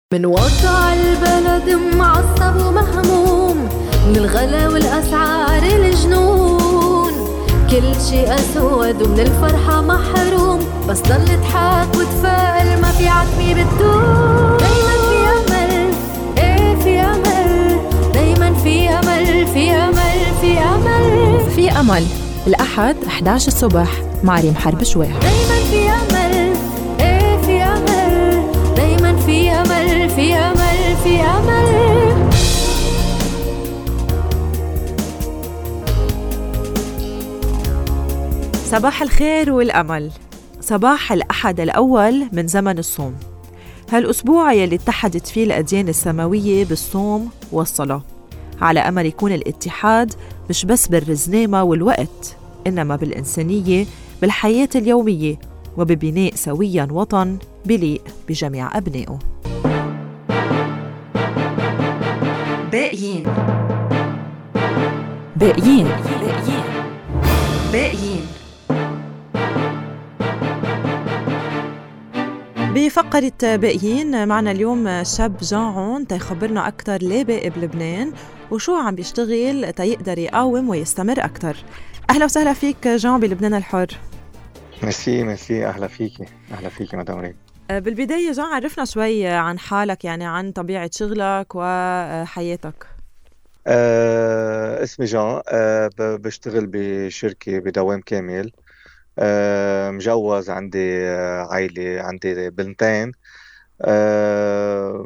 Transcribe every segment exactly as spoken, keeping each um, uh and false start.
من وضع البلد معصب ومهموم، من الغلا والأسعار الجنون، كل شي أسود ومن الفرحة محروم، بس ضل اضحك وتفائل ما في عتمي بتدوم. دايما في أمل، ايه في أمل، دايما في أمل في أمل في أمل في أمل. الأحد إحدى عشر الصبح مع ريم حرب شوي. دايما في أمل، ايه في أمل، دايما في أمل في أمل في أمل. صباح الخير والأمل. صباح الأحد الأول من زمن الصوم، هالأسبوع يلي اتحدت فيه الأديان السماوية بالصوم والصلاة، على أمل يكون الاتحاد مش بس بالرزنامة والوقت، إنما بالإنسانية، بالحياة اليومية، وببناء سوياً وطن بليق بجميع أبنائه. باقيين باقيين باقيين باقيين بفقرة باقيين معنا اليوم شاب جان عون تيخبرنا أكتر ليه باقي بلبنان وشو عم بيشتغل تيقدر يقاوم ويستمر أكتر. أهلا وسهلا فيك جان بلبنان الحر. ميرسي ميرسي أهلا فيكي أهلا فيكي مدام ريم. بالبداية جان عرفنا شوي عن حالك، يعني عن طبيعة شغلك وحياتك. أه اسمي جان، أه بشتغل بشركة بدوام كامل، أه مجوز، عندي أه عائلة، عندي بنتين. أه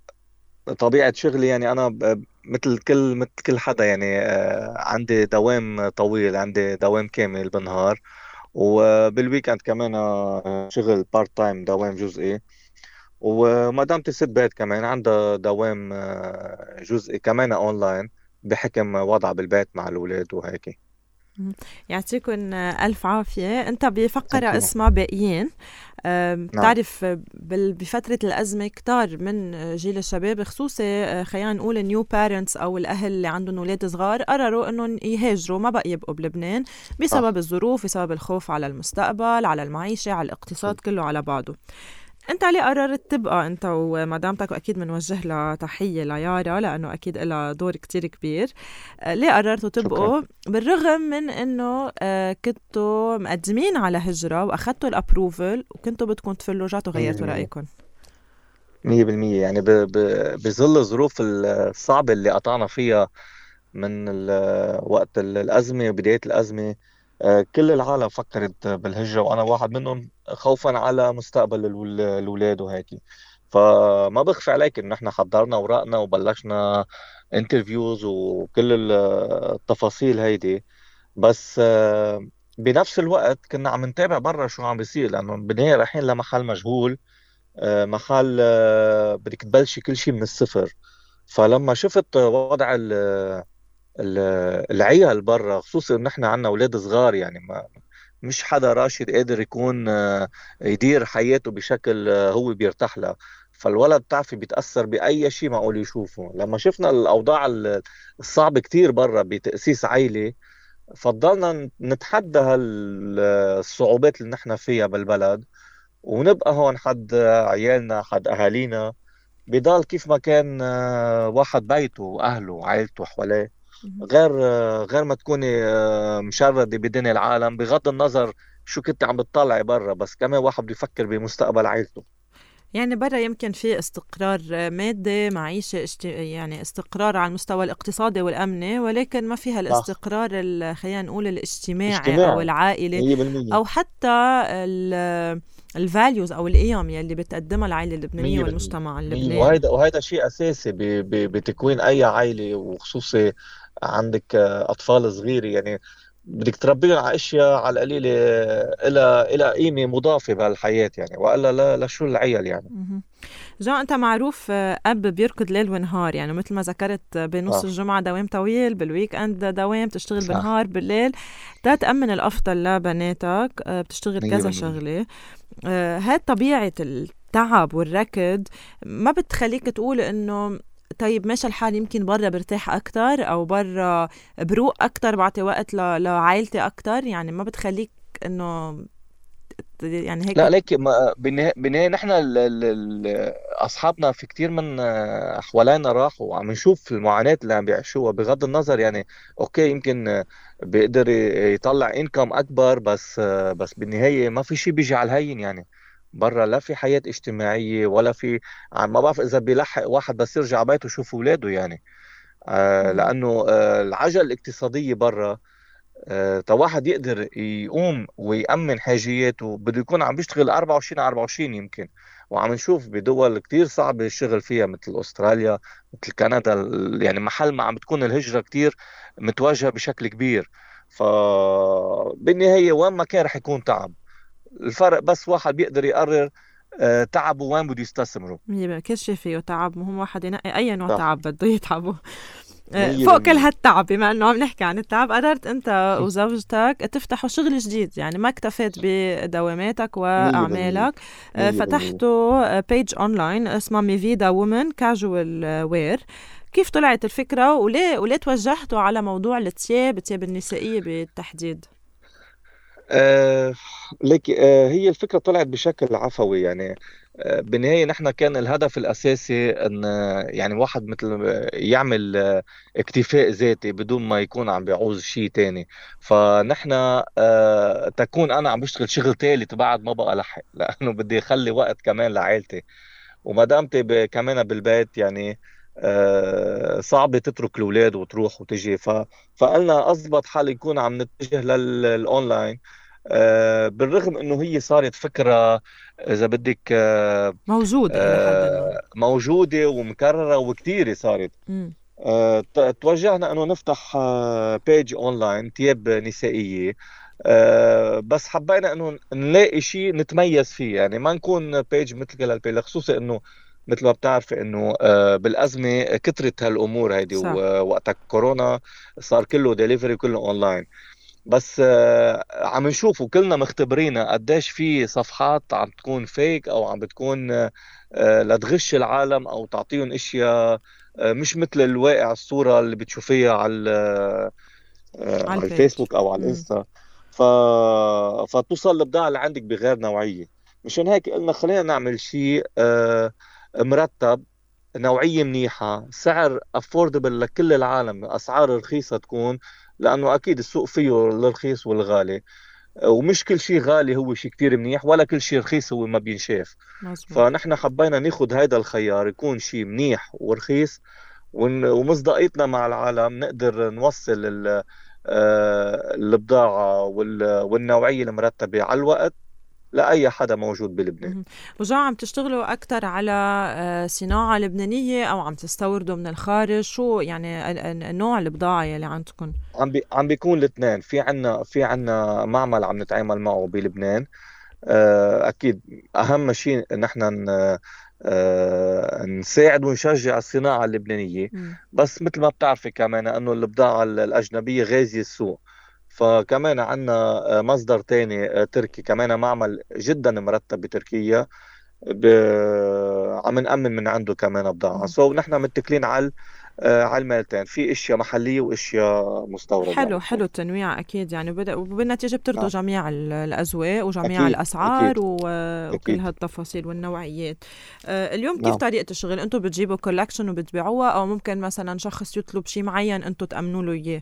طبيعة شغلي يعني أنا مثل كل مثل كل حدا، يعني أه عندي دوام طويل، عندي دوام كامل بالنهار، وبالويكند كمان أه شغل بارت تايم، دوام جزئي. ومدامتي ست بيت كمان عندها دوام آه، جزئي كمان اونلاين، بحكم وضعها بالبيت مع الاولاد وهيك. يعطيكم ألف عافية. أنت بفقرة Thank you. اسمها باقيين. نعم. بتعرف بفترة الأزمة كتار من جيل الشباب، خصوصي خلينا نقول نيو بارنتس أو الأهل اللي عندهم أولاد صغار، قرروا أنهم يهاجروا، ما بقى يبقوا بلبنان بسبب الظروف، بسبب الخوف على المستقبل، على المعيشة، على الاقتصاد كله على بعضه. انت ليه قررت تبقى انت ومدامتك، واكيد منوجه لها تحيه ليارا لانه اكيد لها دور كتير كبير، ليه قررتوا تبقوا بالرغم من انه كنتوا مقدمين على هجره واخذتوا الابروفل وكنتوا بدكم تفلوا وغيرتوا رايكم؟ مية بالمية يعني ب- ب- بظل الظروف الصعبة اللي قطعنا فيها من ال- وقت ال- الأزمة وبداية الأزمة، آه، كل العالم فكرت بالهجرة، وأنا واحد منهم، خوفا على مستقبل الول- الأولاد وهيك. فما بخفي عليك إن إحنا حضرنا ورقنا وبلشنا انترفيوز وكل ال- التفاصيل هيدي. بس آه، بنفس الوقت كنا عم نتابع برا شو عم بيصير، لأنه بالنهاية رايحين لمحل مجهول، آه، محل آه، بدك تبلشي كل شيء من الصفر. فلما شفت وضع ال- ال- العيال برا، خصوصا ان احنا عنا اولاد صغار، يعني ما مش حدا راشد قادر يكون آه، يدير حياته بشكل آه، هو بيرتاح له. فالولد بتعرفي بيتأثر بأي شيء معقول يشوفه. لما شفنا الأوضاع ال- الصعبة كتير برا بتأسيس عائلة، فضلنا نتحدى هالصعوبات اللي نحن فيها بالبلد، ونبقى هون حد عيالنا، حد أهالينا، بضل كيف ما كان، آه، واحد بيته وأهله وعائلته حواليه، غير غير ما تكوني آه، مشردة بدنيا العالم، بغض النظر شو كنت عم بتطلعي برا، بس كمان واحد بيفكر بمستقبل عائلته. يعني برا يمكن في استقرار مادي، معيشة، اشت... يعني استقرار على المستوى الاقتصادي والأمني، ولكن ما فيها صح. الاستقرار ال- خلينا نقول الاجتماعي أو اجتماعي. العائلي، مية بالمية. أو حتى الفاليوز أو القيم يلي بتقدمها العائلة اللبنانية مية بالمية. والمجتمع مية. اللبناني. وهيدا وهيدا شيء أساسي ب- ب- بتكوين أي عائلة، وخصوصي عندك آه، أطفال صغيرة، يعني بدك تربيهم على أشياء على القليلة إلى إلى قيمة مضافة بهالحياة، يعني وإلا لا لشو العيال يعني. مهم. جان، أنت معروف أب بيركض ليل ونهار، يعني مثل ما ذكرت بنص صح. الجمعة دوام طويل، بالويك أند دوام، تشتغل صح. بالنهار بالليل، تا تأمن الأفضل لبناتك، بتشتغل مية كذا بالمية. شغلة. هاي طبيعة التعب والركض ما بتخليك تقول إنه طيب ماشي الحال، يمكن برا برتاح أكتر أو برا بروق أكتر، بعطي وقت ل- لعائلتي أكتر، يعني ما بتخليك إنه يعني هيك. لا ليك ما- بالنهاية بالنهاية نحن ال- ال- ال- أصحابنا في كتير من آه، حوالينا راحوا وعم نشوف المعاناة اللي عم بيعيشوها بغض النظر يعني. أوكي يمكن آه، بيقدر ي- يطلع إنكم أكبر، بس آه، بس بالنهاية ما في شيء بيجي على الهين يعني. برا لا في حياة اجتماعية ولا في. عم ما بعرف إذا بيلحق واحد بس يرجع بيته يشوف أولاده يعني. آه، مم. لأنه آه، العجلة الاقتصادية برا، آه، طب واحد يقدر يقوم ويأمن حاجياته بده يكون عم بيشتغل أربعة وعشرين على أربعة وعشرين يمكن. وعم نشوف بدول كتير صعبة الشغل فيها مثل أستراليا، مثل كندا، ال- يعني محل ما عم بتكون الهجرة كتير متواجهة بشكل كبير. فبالنهاية وين ما كان رح يكون تعب. الفرق بس واحد بيقدر يقرر آه، تعبه وين بده يستثمره. مية كل شيء فيه تعب، مهم واحد ينقي أي نوع صح. تعب بده يتعبه. آه، مية فوق كل بالمية هالتعب، بما انه عم نحكي عن التعب، قررت انت وزوجتك تفتحوا شغل جديد، يعني ما اكتفيت بدواماتك مية بالمية واعمالك. آه، مية بالمية فتحتوا بيج اونلاين اسمها ميفيدا وومن كاجوال وير. كيف طلعت الفكرة، وليه وليه توجهتوا على موضوع الثياب الثياب النسائية بالتحديد؟ آه لك آه هي الفكرة طلعت بشكل عفوي يعني. آه بالنهاية نحن كان الهدف الأساسي أن آه، يعني واحد مثل آه، يعمل آه اكتفاء ذاتي بدون ما يكون عم بيعوز شيء تاني. فنحن آه تكون أنا عم بشتغل شغل ثالث بعد ما بقى لحق لأنه بدي أخلي وقت كمان لعائلتي ومدامتي ب- كمان بالبيت يعني. آه صعب تترك الأولاد وتروح وتجي. ف فقلنا أضبط حال يكون عم نتجه للأونلاين. آه، بالرغم انه هي صارت فكرة اذا بدك آه، موجودة إلى حد ما. آه، موجودة ومكررة وكتيرة صارت. مم. آه، ت- توجهنا انه نفتح بيج اونلاين تياب نسائية. آه، بس حبينا انه نلاقي شيء نتميز فيه يعني ما نكون بيج مثل كل البيج، خصوصا انه مثل ما بتعرفي انه آه، بالازمه كثرت هالامور هيدي، صح. ووقتها كورونا صار كله ديليفري كله اونلاين. بس آه، عم نشوف وكلنا مختبرينها قديش في صفحات عم تكون فيك او عم بتكون آه، آه، لتغش العالم او تعطيهم اشياء آه، مش مثل الواقع، الصورة اللي بتشوفيها على آه، على على البيج. الفيسبوك او على مم. الانستا. ف... فتوصل البضاعة اللي عندك بغير نوعية. مشان هيك قلنا خلينا نعمل شيء آه، مرتب، نوعية منيحة، سعر افوردبل لكل العالم، اسعار رخيصة تكون. لانه اكيد السوق فيه الرخيص والغالي، ومش كل شيء غالي هو شيء كتير منيح، ولا كل شيء رخيص هو ما بينشاف. مزبوط. فنحن حبينا ناخد هيدا الخيار يكون شيء منيح ورخيص، ون- ومصداقيتنا مع العالم نقدر نوصل ال- آه، البضاعة وال- والنوعية المرتبة على الوقت لأي حدا موجود بلبنان. مهم. وجا عم تشتغلوا أكتر على آه، صناعة لبنانية أو عم تستوردوا من الخارج؟ شو يعني ال- ال- النوع البضاعة يلي عندكم؟ عم بي عم بيكون الاثنين. في عنا في عنا معمل عم نتعامل معه بلبنان. آه، أكيد أهم شيء نحن ن- آه، نساعد ونشجع الصناعة اللبنانية. مم. بس مثل ما بتعرفي كمان أنه البضاعة الأجنبية غازية السوق. فكمان عنا آه، مصدر تاني آه، تركي، كمان معمل جدا مرتب بتركيا، ب... عم نأمن من عنده كمان بضاعة. مم. سو نحن متكلين على آه، على المالتين، في اشياء محلية واشياء مستوردة عم حلو حلو نشوف. التنويع أكيد، يعني بدأ وبالنتيجة بترضوا نعم. جميع ال- الأذواق وجميع أكيد أكيد الأسعار و- وكل أكيد. هالتفاصيل والنوعيات. آه، اليوم كيف نعم. طريقة الشغل؟ أنتوا بتجيبوا كولكشن وبتبيعوها، أو ممكن مثلا شخص يطلب شيء معين أنتوا تأمنوا له إياه؟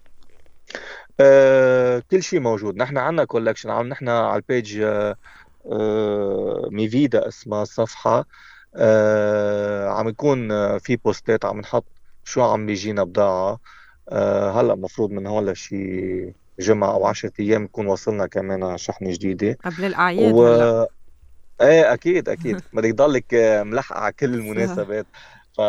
آه، كل شيء موجود. نحن عنا كولكشن، عم نحن على البيج آه، آه، ميفيدا اسمها الصفحة. آه، عم يكون آه، في بوستات عم نحط شو عم بيجينا بضاعة. آه، هلا مفروض من هون لشي جمعة أو عشرة أيام يكون وصلنا كمان شحنة جديدة. قبل الأعياد و هلأ. ايه اكيد اكيد بدك تضلك آه، ملحقة على كل صح. المناسبات. ف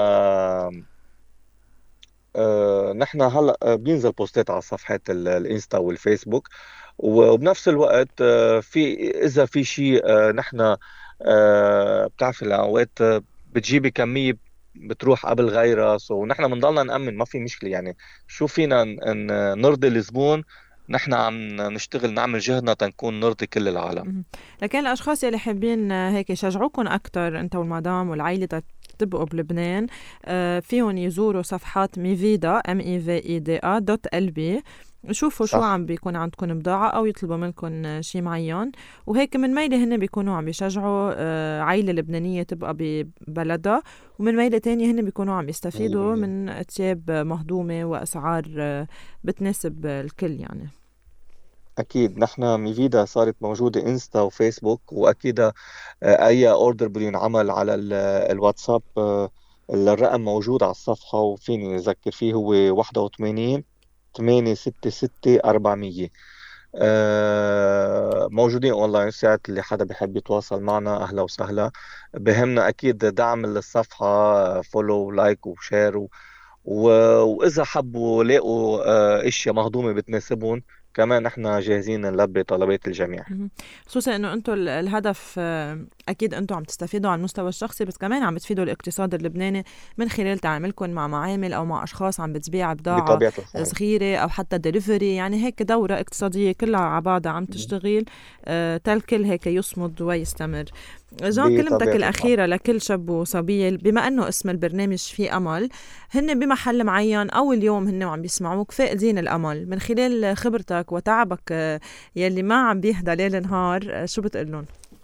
آه، نحن هلا آه، بينزل بوستات على صفحات ال- الانستا والفيسبوك. وبنفس الوقت آه، في اذا في شيء آه، نحن آه، بتعرفي الاوقات آه، بتجيبي كمية بتروح قبل غيرها. سو نحن بنضلنا نأمن، ما في مشكلة يعني. شو فينا ن- ن- نرضي الزبون. نحن عم نشتغل نعمل جهدنا تنكون نرضي كل العالم. مهم. لكن الأشخاص يلي حابين آه، هيك يشجعوكم أكتر أنت والمدام والعائلة تت- تبقوا بلبنان، آه، فيهم يزوروا صفحات ميفيدا ام اي في اي دي ا دوت ال بي. شوفوا شو صح. عم بيكون عندكم بضاعة أو يطلبوا منكم شي معين، وهيك من ميلة هن بيكونوا عم بيشجعوا آه، عائلة لبنانية تبقى ببلدها، ومن ميلة تانية هن بيكونوا عم يستفيدوا من تياب مهضومة وأسعار آه، بتناسب الكل يعني. أكيد نحن ميفيدا صارت موجودة إنستا وفيسبوك، وأكيد آه، أي أوردر بده ينعمل على ال- الواتساب، آه، الرقم موجود على الصفحة وفيني أذكر فيه، هو واحد وثمانين ثمانية ستة ستة أربعمية. آه، موجودين أونلاين، ساعات اللي حدا بيحب يتواصل معنا أهلا وسهلا. بهمنا أكيد دعم للصفحة، فولو لايك وشير و... و... وإذا حبوا لاقوا آه، أشياء مهضومة بتناسبهم، كمان نحن جاهزين نلبي طلبات الجميع. مهم. خصوصا انه انتم ال- الهدف آه، اكيد انتم عم تستفيدوا على المستوى الشخصي، بس كمان عم بتفيدوا الاقتصاد اللبناني من خلال تعاملكم مع معامل او مع اشخاص عم بتبيع بضاعه بطبيعة الحال. صغيره او حتى دليفري، يعني هيك دوره اقتصاديه كلها على بعضها عم تشتغل آه، تالكل هيك يصمد ويستمر. جان، كلمتك بطبيعة الحال. الأخيرة لكل شاب وصبية، بما أنه اسم البرنامج فيه أمل، هن بمحل معين أو اليوم هن وعم بيسمعوك فاقدين الأمل، من خلال خبرتك وتعبك آه، يلي ما عم بيهدى ليل نهار، آه، شو بتقلن؟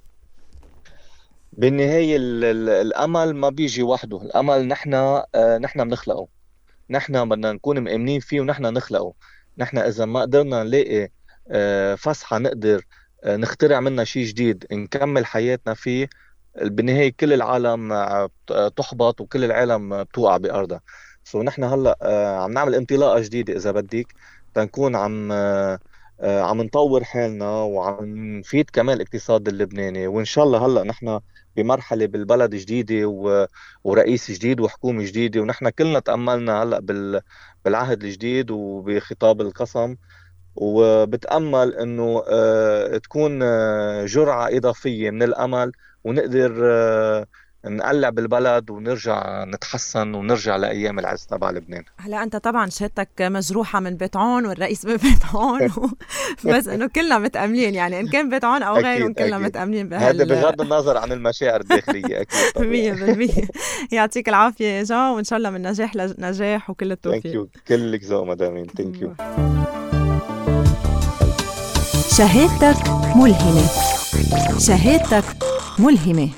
بالنهاية ال- ال- الأمل ما بيجي وحده. الأمل نحن آه، نحن بنخلقه، نحن بدنا نكون مؤمنين فيه ونحن نخلقه. نحن إذا ما قدرنا نلاقي آه، فسحة نقدر آه، نخترع منها شيء جديد نكمل حياتنا فيه، بالنهاية كل العالم آه، تحبط وكل العالم بتوقع بأرضها. سو نحن هلأ آه، عم نعمل انطلاقة جديدة إذا بدك، تنكون عم آه، آه، عم نطور حالنا وعم نفيد كمان الاقتصاد اللبناني. وإن شاء الله هلأ نحن بمرحلة بالبلد جديدة و... ورئيس جديد وحكومة جديدة، ونحن كلنا تأملنا هلأ بال... بالعهد الجديد وبخطاب القسم، وبتأمل انه آه، تكون آه، جرعة إضافية من الأمل، ونقدر آه، نقلع بالبلد ونرجع نتحسن ونرجع لأيام العز تبع لبنان. هلا أنت طبعا شهادتك مجروحة من بيت عون والرئيس من بيت عون و... بس إنه كلنا متأملين، يعني إن كان بيت عون أو غيرهم أكيد كلنا أكيد، متأملين هذا بهال بغض النظر عن المشاعر الداخلية، أكيد مية طبيعي. بالمية. يعطيك العافية يا جان، وإن شاء الله من نجاح لنجاح وكل ثانك التوفيق. يو، كلك ذوق مدامين، ثانك يو. شهادتك ملهمة. شهادتك ملهمة.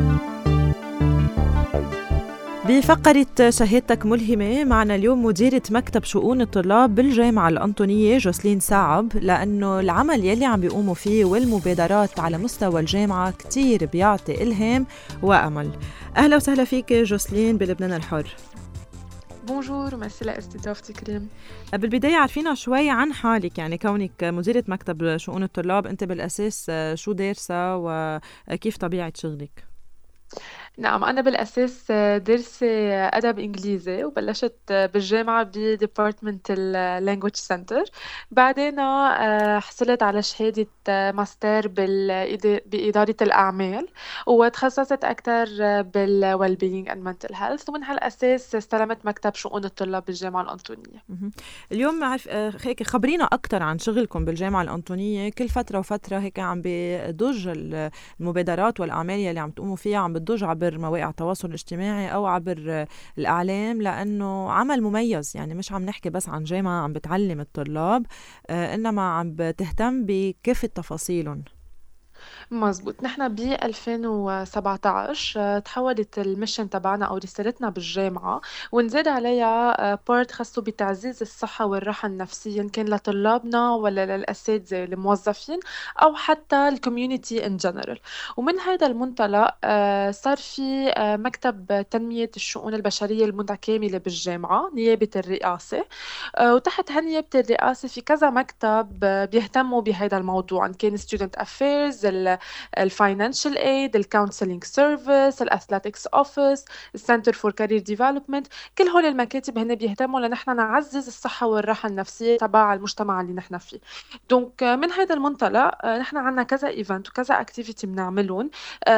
بفقرة شهادتك ملهمة معنا اليوم مديرة مكتب شؤون الطلاب بالجامعة الأنطونية جوسلين سعب، لأنه العمل يلي عم بيقوموا فيه والمبادرات على مستوى الجامعة كتير بيعطي إلهام وأمل. أهلا وسهلا فيك جوسلين بلبنان الحر. بونجور وميرسي لاستضافتك كريم. بالبداية عارفينا شوي عن حالك، يعني كونك مديرة مكتب شؤون الطلاب، أنت بالأساس شو دارسة وكيف طبيعة شغلك؟ نعم، أنا بالأساس درسي أدب إنجليزي، وبلشت بالجامعة بديبارتمنت اللانجويج سنتر. بعدين حصلت على شهادة ماستر بإدارة الأعمال، وتخصصت أكثر بالويل بينج أند منتل هيلث، ومن هالأساس استلمت مكتب شؤون الطلاب بالجامعة الأنطونية. اليوم عارف هيك خبرينا أكثر عن شغلكم بالجامعة الأنطونية. كل فترة وفترة هيك عم بضج المبادرات والأعمال يلي عم تقوموا فيها، عم بتضج عبر مواقع التواصل الاجتماعي أو عبر الإعلام، لأنه عمل مميز. يعني مش عم نحكي بس عن جامعة عم بتعلم الطلاب، آه إنما عم بتهتم بكافة تفاصيلهم. مزبوط. نحن ب ألفين وسبعة عشر تحولت الميشن تبعنا أو رسالتنا بالجامعة، ونزاد عليها بارت خاصه بتعزيز الصحة والراحة النفسية، إن كان لطلابنا ولا للأساتذة الموظفين أو حتى الكوميونيتي إن جنرال. ومن هذا المنطلق صار في مكتب تنمية الشؤون البشرية المتكاملة بالجامعة نيابة الرئاسة، وتحت هالنيابة الرئاسة في كذا مكتب بيهتموا بهذا الموضوع، إن كان student affairs، الفاينانشال ايد، الكونسلينج سيرفيس، الاثليتكس اوفيس، السنتر فور كارير ديفلوبمنت. كل هول المكاتب هن بيهتموا لنحن نعزز الصحه والراحه النفسيه تبع المجتمع اللي نحن فيه. دونك من هذا المنطلق نحن عنا كذا ايفنت وكذا اكتيفيتي بنعملهم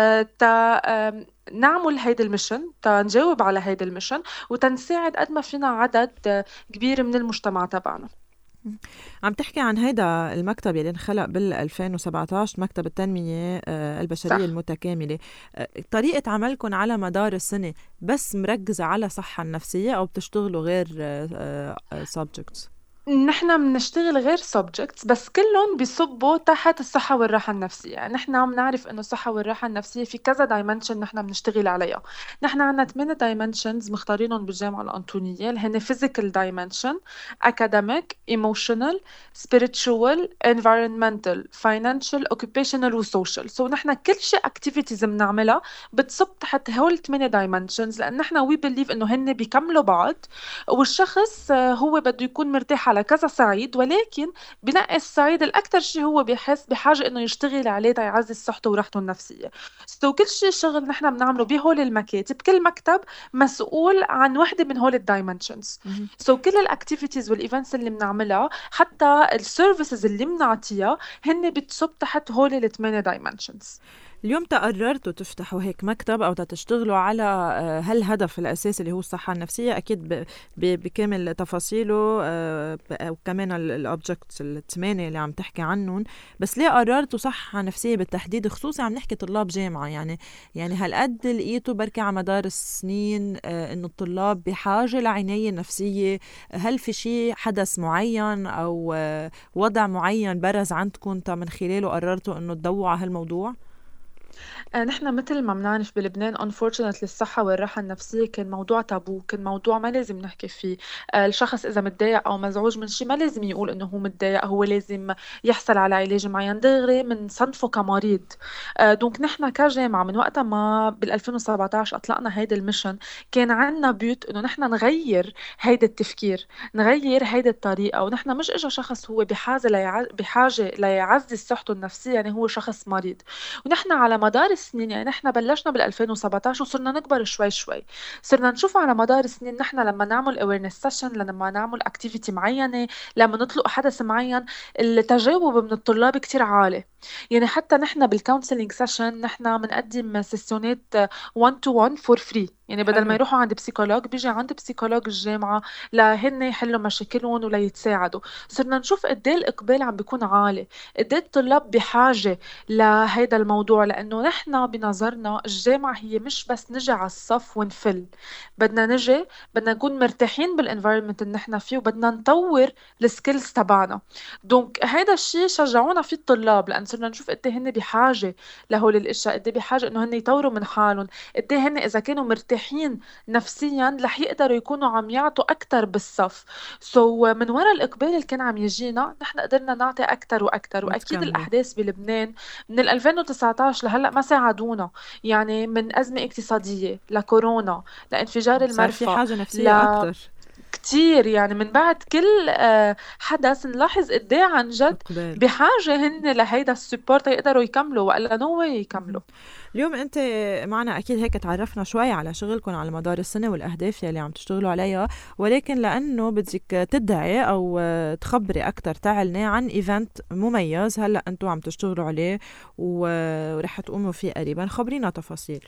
تا نعمل هيدا الميشن، تنجاوب على هيدا الميشن، وتنساعد قد ما فينا عدد كبير من المجتمع تبعنا. عم تحكي عن هيدا المكتب يلي انخلق بال ألفين وسبعة عشر، مكتب التنمية البشرية صح. المتكاملة. طريقة عملكم على مدار السنة بس مركزة على صحة النفسية أو بتشتغلوا غير subjects؟ نحن بنشتغل غير subjects بس كلهم بيصبوا تحت الصحة والراحة النفسية. يعني نحن بنعرف إنه الصحة والراحة النفسية في كذا dimension نحن بنشتغل عليها. نحن عنا ثمانية dimensions مختارينهم بالجامعة الأنطونية اللي هن physical dimension, academic, emotional, spiritual, environmental, financial, occupational و social. so نحن كل شيء activities بنعملها بتصب تحت هول ثمانية dimensions لأن نحن we believe إنه هن بيكملوا بعض والشخص آه، هو بده يكون مرتاح على كذا صعيد ولكن بنقي الصعيد الأكثر شيء هو بحس بحاجة إنه يشتغل عليه تيعزز صحته وراحته النفسية. سو كل شيء شغل نحن بنعمله بهول المكاتب كل مكتب مسؤول عن وحدة من هول الدايمنشنز. سو كل الاكتيفيتيز والايفنتس اللي بنعملها حتى السيرفيسز اللي بنعطيها هن بتصب تحت هول الثمانية دايمنشنز. اليوم تقررتوا تفتحوا هيك مكتب أو تشتغلوا على آه، هالهدف الأساسي اللي هو الصحة النفسية أكيد ب- ب- بكامل تفاصيله آه، ب- وكمان الأوبجكتس الثمانية اللي عم تحكي عنهم. بس ليه قررتوا صحة نفسية بالتحديد خصوصي عم نحكي طلاب جامعة؟ يعني يعني هالقد لقيتوا بركي على مدار السنين آه، إنه الطلاب بحاجة لعناية نفسية؟ هل في شيء حدث معين أو آه، وضع معين برز عندكم تا من خلاله قررتوا إنه تدوروا على هالموضوع؟ آه، نحن مثل ما بنعرف بلبنان unfortunately الصحة والراحة النفسية كان موضوع تابو، كان موضوع ما لازم نحكي فيه. آه، الشخص إذا متضايق أو مزعوج من شيء ما لازم يقول إنه هو متضايق، هو لازم يحصل على علاج معين دغري من صنفه كمريض. آه، دونك نحن كجامعة من وقتها ما بال ألفين وسبعطعش أطلقنا هيدا الميشن كان عنا بيوت إنه نحن نغير هيدا التفكير، نغير هيدا الطريقة. ونحن مش إجا شخص هو بحاجة ليع... بحاجة ليعزز صحته النفسية يعني هو شخص مريض. ونحن على مدار السنين يعني نحن بلشنا بال ألفين وسبعطعش وصرنا نكبر شوي شوي، صرنا نشوف على مدار السنين نحن لما نعمل awareness session، لما نعمل activity معينة، لما نطلق حدث معين، التجاوب من الطلاب كتير عالي. يعني حتى نحن بالكونسلينج سيشن نحن بنقدم سيسيونات one to one for free. يعني بدل ما حلو. يروحوا عند بسيكولوج بيجي عند بسيكولوج الجامعة لهن يحلوا مشاكلهم ولا يتساعدوا. صرنا نشوف قد ايه الإقبال عم بيكون عالي، قد ايه الطلاب بحاجة لهيدا الموضوع. لأنه نحن بنظرنا الجامعة هي مش بس نجي على الصف ونفل، بدنا نجي بدنا نكون مرتاحين بالانفايرمنت اللي نحن فيه وبدنا نطور السكيلز تبعنا. دونك هيدا الشيء شجعونا فيه الطلاب لأن صرنا نشوف قد ايه هن بحاجة لهول الاشياء، قد ايه بحاجة انه هن يطوروا من حالهم، قد ايه هن اذا كانوا مرتاحين نفسيا رح يقدروا يكونوا عم يعطوا اكثر بالصف. سو so, من وراء الاقبال اللي كان عم يجينا نحن قدرنا نعطي اكثر واكثر. واكيد وتكملوا. الاحداث بلبنان من ال ألفين وتسعطعش لهلا ما ساعدونا، يعني من أزمة اقتصادية لكورونا لانفجار صار في المرفأ حاجة نفسية ل أكتر. كتير. يعني من بعد كل آه، حدث نلاحظ قد ايه عن جد إقبال. بحاجة هن لهيدا السبورت يقدروا يكملوا وإلا نو واي يكملوا. اليوم أنت معنا أكيد هيك تعرفنا شوي على شغلكم على مدار السنة والأهداف يلي عم تشتغلوا عليها، ولكن لأنه بدك تدعي أو آه، تخبري أكتر تعلني عن إيفنت مميز هلأ أنتوا عم تشتغلوا عليه و- ورح تقوموا فيه قريبا، خبرينا تفاصيل.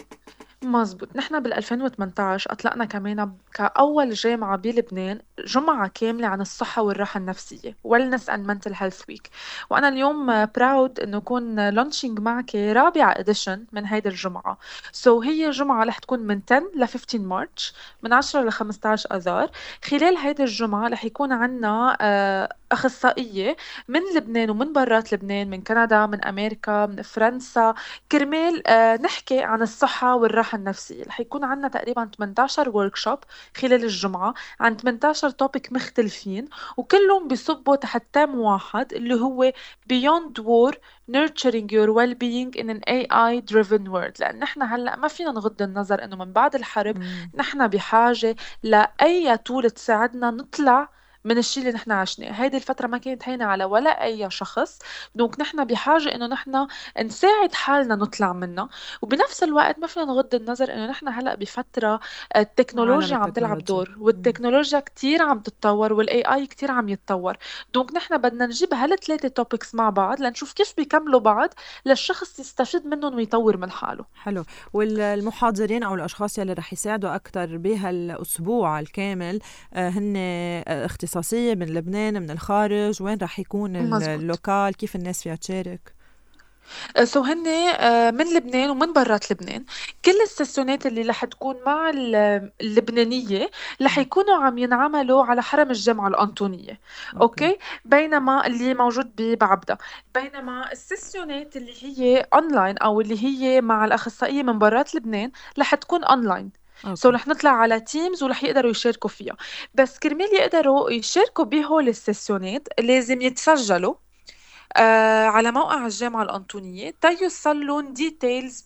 مزبوط. نحن بال ألفين وثمانطعش أطلقنا كمان كأول جامعة بلبنان جمعة كاملة عن الصحة والراحة النفسية Wellness and Mental Health Week. وأنا اليوم براود إنه أكون لانشينج معك رابع إديشن من هيدي الجمعة. سو so هي جمعة رح تكون من عشرة ل خمسة عشر مارش، من عشرة ل خمستعش أذار. خلال هيدي الجمعة رح يكون عنا آه، أخصائية من لبنان ومن برات لبنان، من كندا، من أمريكا، من فرنسا، كرمال آه، نحكي عن الصحة والراحة النفسية. رح يكون عنا تقريبا ثمانية عشر workshop خلال الجمعة عن ثمانية عشر topic مختلفين، وكلهم بيصبوا تحت تام واحد اللي هو Beyond War Nurturing Your Well-being in an إيه آي Driven World. لأن نحن هلأ ما فينا نغض النظر إنه من بعد الحرب مم. نحن بحاجة لأي طول تساعدنا نطلع من الشيء اللي نحن عشناه. هيدي الفترة ما كانت هينة على ولا أي شخص، دونك نحن بحاجة إنه نحن نساعد حالنا نطلع منها. وبنفس الوقت ما فينا نغض النظر إنه نحن هلأ بفترة التكنولوجيا عالم عم تلعب التكنولوجيا. دور، والتكنولوجيا كتير عم تتطور والاي اي كتير عم يتطور. دونك نحن بدنا نجيب هالثلاثة توبكس مع بعض لنشوف كيف بيكملوا بعض للشخص يستفيد منهم ويطور من حاله. حلو. والمحاضرين أو الأشخاص يلي رح يساعدوا أكتر بهالأسبوع الكامل آه، هن آه، اختصاصية من لبنان من الخارج؟ وين رح يكون ال- مزبوط. اللوكال؟ كيف الناس فيها تشارك؟ سو هن آه، من لبنان ومن برات لبنان. كل السيسيونات اللي رح تكون مع ال- اللبنانية رح مم. يكونوا عم ينعملوا على حرم الجامعة الأنطونية. اوكي. أوكي، بينما اللي موجود ببعبدة، بينما السيسيونات اللي هي أونلاين أو اللي هي مع الأخصائية من برات لبنان رح تكون أونلاين. سو اوكي. رح نطلع على تيمز ورح يقدروا يشاركوا فيها. بس كرمال يقدروا يشاركوا بهول السيسيونات لازم يتسجلوا آه على موقع الجامعة الأنطونية تيوصل لهم ديتيلز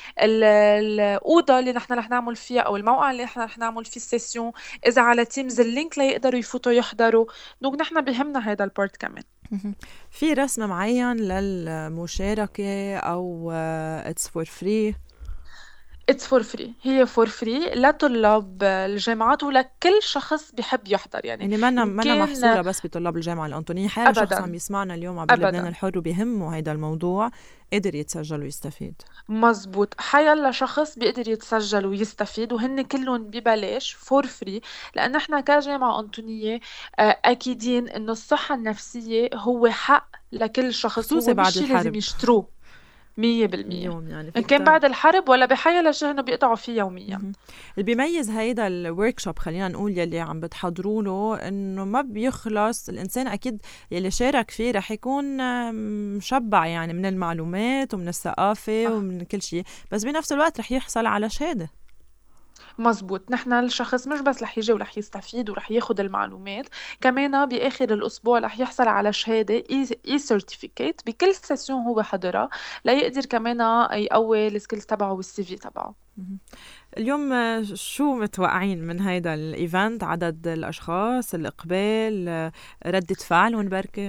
بالأوضة اللي نحن رح نعمل فيها أو الموقع اللي نحن رح نعمل فيه السيسيون، إذا على تيمز اللينك ليقدروا يفوتوا يحضروا. دونك نحن بهمنا هذا البارت كمان. مهم. في رسم معين للمشاركة أو uh, it's for free؟ It's for free، هي for free لطلاب الجامعات ولكل شخص بيحب يحضر. يعني يعني منا إن منا كان محصورة بس بطلاب الجامعة الأنطونية، حيلا شخص عم أبدا يسمعنا اليوم عبر لبنان أبدا الحر وبيهمه هيدا الموضوع قدر يتسجل ويستفيد. مزبوط، حيلا شخص بيقدر يتسجل ويستفيد وهن كلهم ببلاش فور فري. لأن احنا كجامعة أنطونية آه، أكيدين إنه الصحة النفسية هو حق لكل شخص، خصوصي هو بعد مش شي لازم الحرب يشتروه. مية بالمية اليوم، يعني إن في كان كتار. بعد الحرب ولا بحيلا شي هنو بيقطعوا فيه يوميا. مهم. اللي بيميز هيدا الوركشوب خلينا نقول يلي عم بتحضروا له انه ما بيخلص الانسان، اكيد يلي شارك فيه رح يكون آم، مشبع يعني من المعلومات ومن الثقافة صح ومن كل شيء، بس بنفس الوقت رح يحصل على شهادة. مزبوط، نحن الشخص مش بس رح يجي ورح يستفيد ورح ياخد المعلومات، كمان بآخر الأسبوع رح يحصل على شهادة اي سيرتيفيكيت بكل سيسيون هو حضرها، ليقدر كمان يقوي السكيلز تبعه والسي في تبعه. مهم. اليوم آه، شو متوقعين من هيدا الايفنت؟ عدد الاشخاص، الاقبال، آه، ردة فعل ونبركة؟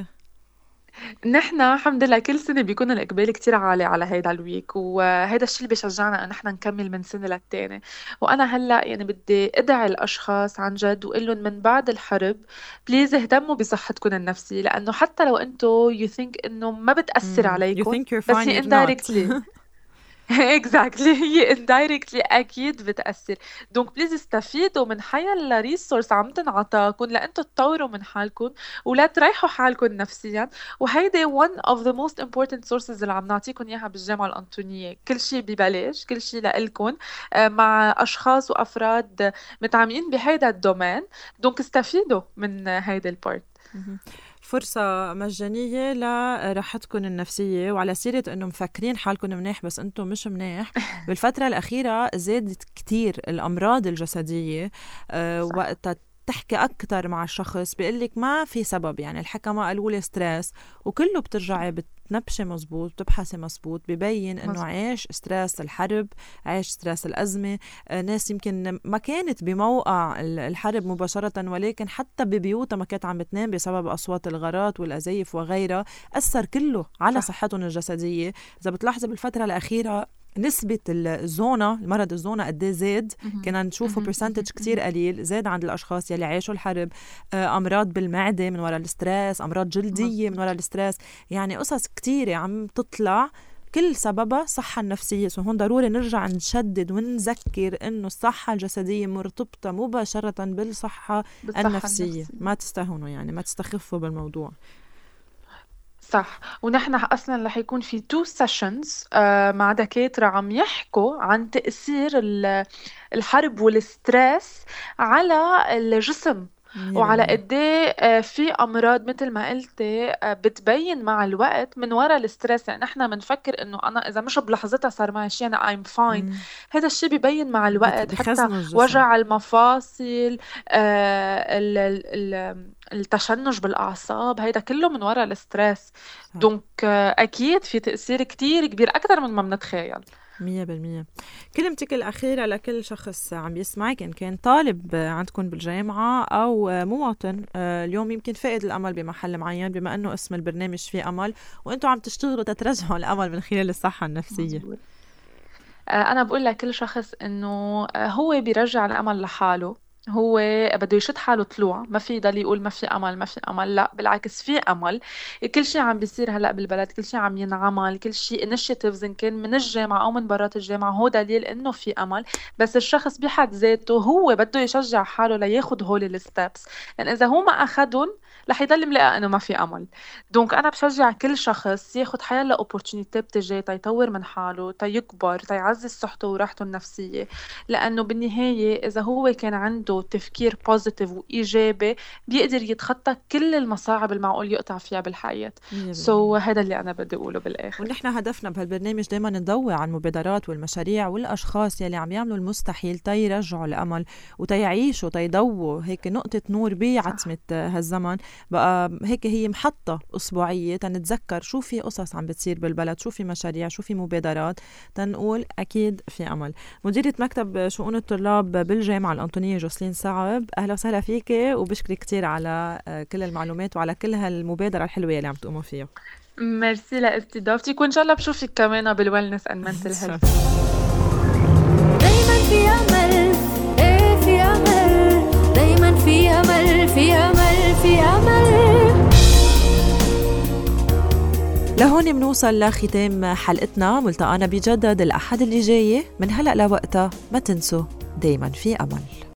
نحن الحمد لله كل سنة بيكون الإقبال كتير عالي على هيدا الويك، وهيدا الشيء اللي بيشجعنا إن نحن نكمل من سنة للتانية. وأنا هلأ يعني بدي أدعي الأشخاص عن جد وأقول لهم من بعد الحرب بليز اهتموا بصحتكم النفسية، لأنه حتى لو أنتوا you think إنه ما بتأثر مم. you عليكم، think you're بس fine هي you're not. indirectly exactly هي indirectly أكيد بتأثر. دونك بليز استفيدوا من حيا ريسورس عم تنعطاكم لأنتوا تطوروا من حالكم ولا تريحوا حالكم نفسيا. وهيدي one of the most important sources اللي عم نعطيكم إياها بالجامعة الأنطونية، كل شيء ببلاش، كل شيء لإلكم آه، مع أشخاص وأفراد متعاملين بهيدا الدومين. دونك استفيدوا من هيدا البارت. مهم. فرصة مجانية لراحتكم النفسية. وعلى سيرة انه مفكرين حالكم منيح بس انتم مش منيح، بالفترة الأخيرة زادت كتير الأمراض الجسدية. أه صح وقتها تحكي أكتر مع الشخص بيقلك ما في سبب، يعني الحكمة قالوا لي ستريس، وكله بترجعي بتنبشي مزبوط، بتبحثي مزبوط، ببين انه مزبوط عايش ستريس الحرب، عايش ستريس الأزمة. آه، ناس يمكن ما كانت بموقع ال- الحرب مباشرة، ولكن حتى ببيوتها ما كانت عم بتنام بسبب أصوات الغارات والأزايف وغيرها، أثر كله على صح صحتهم الجسدية. إذا بتلاحظي بالفترة الأخيرة نسبة الزونة، المرض الزونة قد ايه زاد، مهم. كنا نشوفه مهم. برسنتج مهم. كتير مهم. قليل، زاد عند الأشخاص يلي عاشوا الحرب. آه، أمراض بالمعدة من وراء الستريس، أمراض جلدية من وراء مزبوط الستريس، يعني قصص كتيرة عم تطلع كل سببها صحة النفسية. سو هون ضروري نرجع نشدد ونذكر إنه الصحة الجسدية مرتبطة مباشرة بالصحة بالصحة النفسية، النفسية. ما تستهونوا يعني، ما تستخفوا بالموضوع. صح، ونحن اصلا رح يكون في تو سيشنز مع دكاترة عم يحكوا عن تأثير ال- الحرب والستريس على الجسم، مية وعلى بالمية قد ايه آه، في امراض مثل ما قلتي آه، بتبين مع الوقت من وراء الستريس. يعني نحن بنفكر انه انا اذا مش بلحظتها صار معي شيء انا I'm fine، مم. هذا الشيء بيبين مع بت- الوقت، حتى بخزنوا الجسم. وجع المفاصل، آه، ال- ال- ال- التشنج بالاعصاب، هيدا كله من وراء الستريس. صح. دونك آه، اكيد في تأثير كتير كبير اكثر من ما بنتخيل. مية بالمية. كلمتك الأخيرة لكل شخص عم يسمعك، إن كان طالب عندكم بالجامعة أو مواطن آه، اليوم يمكن فقد الأمل بمحل معين، بما أنه اسم البرنامج فيه أمل وأنتم عم تشتغلوا تترجعوا الأمل من خلال الصحة النفسية. مزبوط. آه، أنا بقول لكل شخص إنه آه، هو بيرجع الأمل لحاله، هو بده يشد حاله طلوع، ما في يضل يقول ما في أمل ما في أمل، لا بالعكس في أمل. كل شيء عم بيصير هلأ بالبلد، كل شيء عم ينعمل، كل شيء initiatives إن كان من الجامعة أو من برات الجامعة، هو دليل إنه في أمل. بس الشخص بحد ذاته هو بده يشجع حاله لياخد هول الستبس، لأن إذا هو ما أخدهم رح يضل ملاقي انه ما في امل. دونك انا بشجع كل شخص ياخد حيلا اوبورتونيتي بتجاه تيطور من حاله، تيكبر، تيعزز صحته وراحته النفسيه، لانه بالنهايه اذا هو كان عنده تفكير بوزيتيف وايجابي بيقدر يتخطى كل المصاعب المعقول يقطع فيها بالحياه. سو so, هذا اللي انا بدي اقوله بالاخر. ونحن هدفنا بهالبرنامج دايما نضوي عن المبادرات والمشاريع والاشخاص يلي عم يعملوا المستحيل تيرجعوا الامل وتيعيشوا تيضووا هيك نقطه نور بعتمه هالزمن. بقى هيك هي محطه اسبوعيه تنتذكر شو في قصص عم بتصير بالبلد، شو في مشاريع، شو في مبادرات، تنقول اكيد في امل. مديره مكتب شؤون الطلاب بالجامعه الانطونيه جوسلين صعب، اهلا وسهلا فيك وبشكرك كثير على كل المعلومات وعلى كل هالمبادره الحلوه اللي عم تقوموا فيها. ميرسي لاستضافتك وان شاء الله بشوفك كمان بالويلنس اند منتل هيلث. دايما في امل، ايه في امل، دايما في امل، في امل، في امل. لهون منوصل لختام حلقتنا، ملتقانا بجدد الأحد اللي جاي. من هلأ لوقتها ما تنسوا دايما في أمل.